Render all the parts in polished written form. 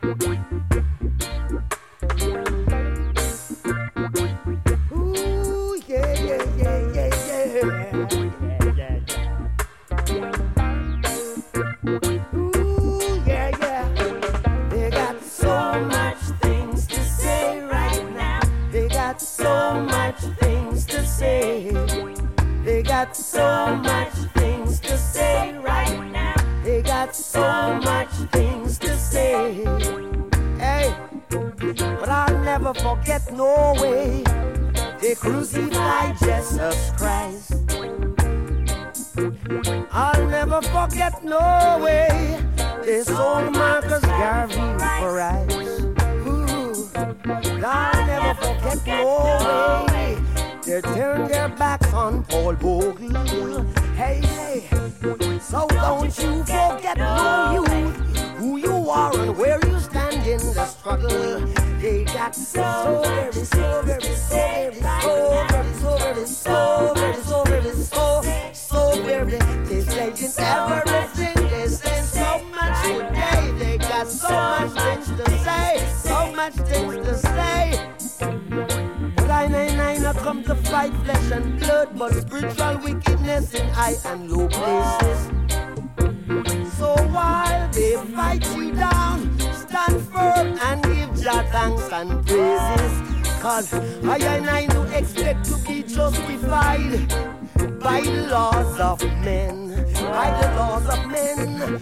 Ooh, yeah, yeah, yeah, yeah, yeah. Ooh, yeah, yeah. They got so much things to say right now. They got so much things to say. They got so much things to say right now. They got so much things to say. Hey, but I'll never forget no way they crucified Jesus Christ. I'll never forget no way they sold Marcus Garvey for rice. Ooh, I'll never forget no way they turned their backs on Paul Bogle. Hey, hey, so don't you forget no youth, who you are and where you stand in the struggle. They got so very, so very, so very, so very, so very, so very, so very, so very. They say it's everything. They say so much today. They got so much things to say, so much things to say. But I not come to fight flesh and blood, but spiritual wickedness in high and low places. So while they fight you down, stand firm and give Jah thanks and praises. Cause I do expect to be justified by the laws of men. By the laws of men.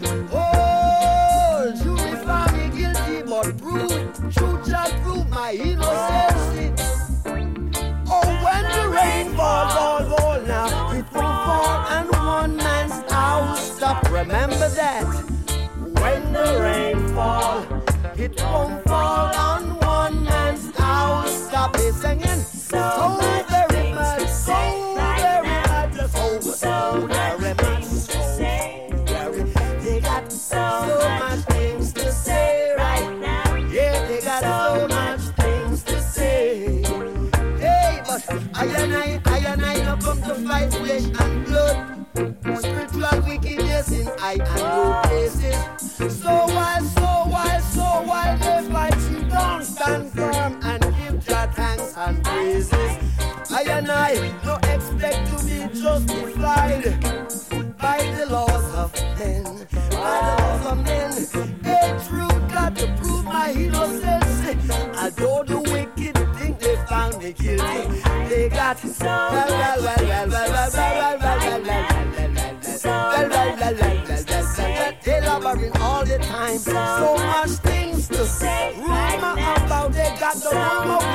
Oh, jury found me guilty, but truth shall prove my innocence. Oh, when the rain falls, now it won't fall and one man's house stop. Remember that. When the rain falls, it won't fall on one man's house stop. They're singing so very much, so very much, so very much, so very. They got so much things to say right now. Yeah, they got so much things to say. Hey, but I and I not come to fight flesh and blood. Spiritual wickedness in high and low places. So while they fight you, don't stand firm and give Jah thanks and praises. I and I no expect to be justified by the laws of men. By the laws of men. Hey, truth got to prove my innocence. Although the wicked think they found me guilty, they got they lumbering all the time. So much things to say. Rumor about they got the rumor